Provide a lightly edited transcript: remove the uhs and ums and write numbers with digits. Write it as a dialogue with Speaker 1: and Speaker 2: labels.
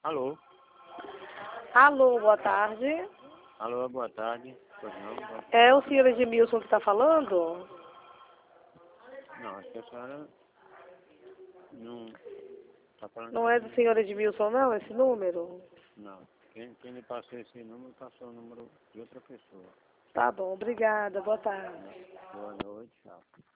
Speaker 1: Alô?
Speaker 2: Alô, boa tarde.
Speaker 1: Alô, boa tarde. Pois não?
Speaker 2: É o senhor Edmilson que está falando?
Speaker 1: Não, acho que a senhora não está falando
Speaker 2: Não é
Speaker 1: comigo.
Speaker 2: do senhor Edmilson, não, esse número?
Speaker 1: Não. Quem lhe passou esse número, passou o número de outra pessoa.
Speaker 2: Tá bom, obrigada, boa tarde.
Speaker 1: Boa noite, tchau.